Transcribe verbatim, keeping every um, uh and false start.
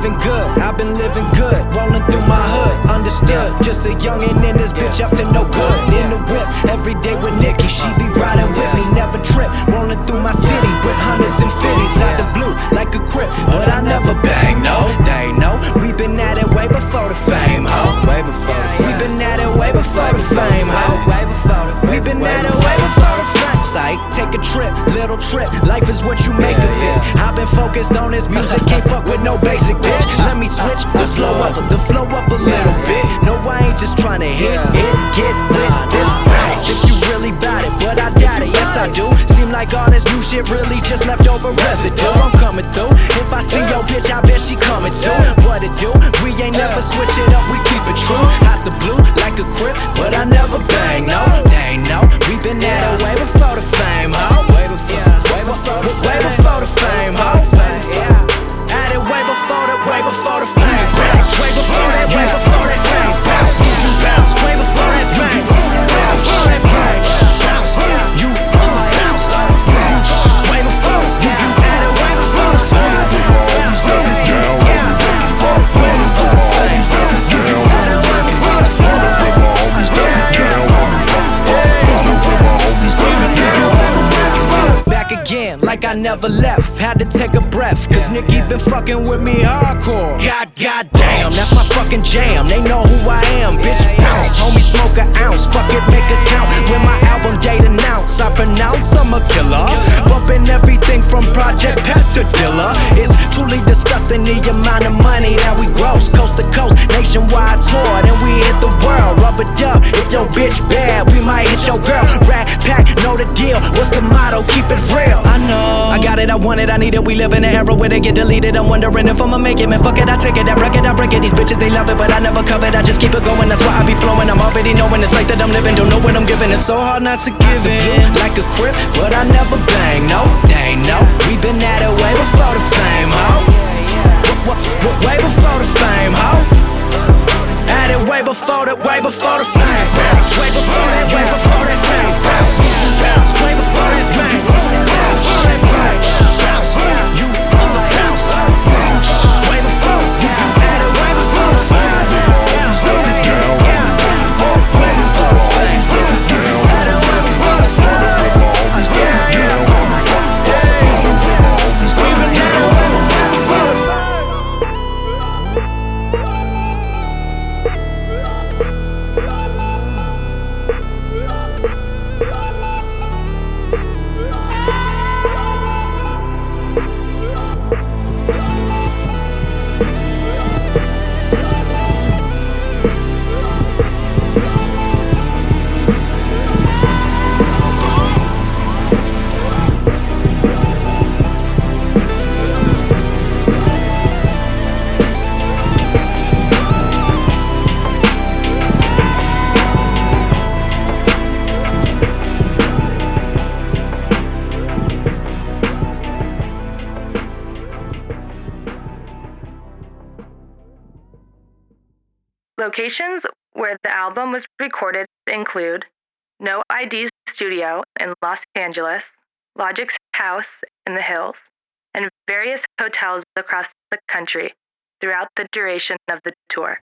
living good, I've been living good, rolling through my hood, understood. Just a youngin' in this bitch up to no good. In the whip, every day with Nikki, she be riding with me, never trip. Rolling through my city with hundreds and fifties out the blue, like a crip. But I never bang, no, they know. We been at it way before the fame, ho. Way before the fame. We been at it way before the fame, ho. Way before the. We been at it way before the fame. Psych, take a trip, little trip. Life is what you make of it. I've been focused on this music, can't fuck with no basic bitch. Let me switch the flow up, the flow up a little bit. No, I ain't just trying to hit it, get with this bounce. If you really bout it, but I doubt it, yes I do. Seem like all this new shit really just left over residue. I'm coming through. If I see your bitch, I bet she coming too. What it do? We ain't never switch it up, we keep it true. Out the blue, like a crib, but I never bang, no, they ain't know. We been at it way before the fame, ho. Way before, way before, way before the fame, ho. At it way before the, way before the fame. Way before that, way before that fame. Way before that fame. Way before that fame. You on the bounce. Way before, you at it way before the fame. Way before the back again, like I never left. Had to take a breath, cause Nicki been fucking with me hardcore. God, god damn, that's my fucking jam. They know who I am, bitch bounce. Homie smoke an ounce, fuck it, make a count. When my album date announce, I pronounce I'm a killer. Bumping everything from Project Pat to Dilla. It's truly disgusting the amount of money that we gross. Coast to coast, nationwide tour, then we hit the world. Rubber dub, if your bitch bad, we might hit your girl. Rat pack, know the deal, what's the motto? Keep it real. I know I got it, I want it, I need it. We live in an era where they get deleted. I'm wondering if I'ma make it, man, fuck it, I take it. That record, I break it. These bitches, they love it, but I never cover it. I just keep it going, that's why I be flowing. I'm already knowing it's like that I'm living. Don't know what I'm giving, it's so hard not to give in. Like a crib, but I never bang, no, they ain't know. We been at it way before the fame, ho. Way before the fame, ho. At it way before the, way before the fame. Way before that, way before that fame. Way before that fame. Way before that fame. You on the bounce. Way before, you at it way before the fame. Way before the fame. At it way before the fame. Locations where the album was recorded include No I D Studio in Los Angeles, Logic's house in the hills, and various hotels across the country throughout the duration of the tour.